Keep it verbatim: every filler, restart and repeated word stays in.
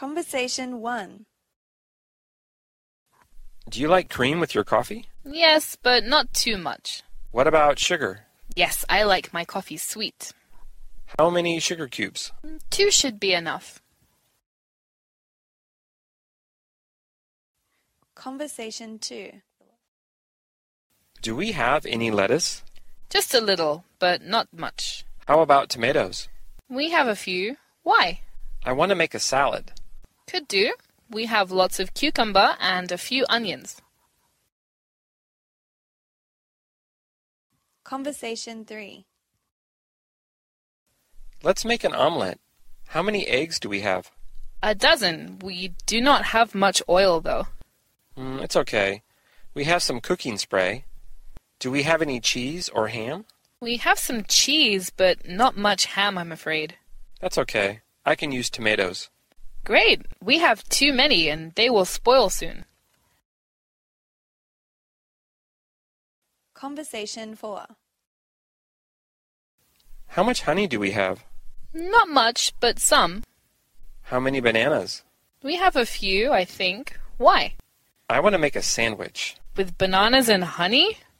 Conversation one. Do you like cream with your coffee? Yes, but not too much. What about sugar? Yes, I like my coffee sweet. How many sugar cubes? Two should be enough. Conversation two. Do we have any lettuce? Just a little, but not much. How about tomatoes? We have a few. Why? I want to make a salad. Could do. We have lots of cucumber and a few onions. Conversation three. Let's make an omelette. How many eggs do we have? A dozen. We do not have much oil, though. Mm, it's okay. We have some cooking spray. Do we have any cheese or ham? We have some cheese, but not much ham, I'm afraid. That's okay. I can use tomatoes. Great. We have too many, and they will spoil soon. Conversation four. How much honey do we have? Not much, but some. How many bananas? We have a few, I think. Why? I want to make a sandwich. With bananas and honey?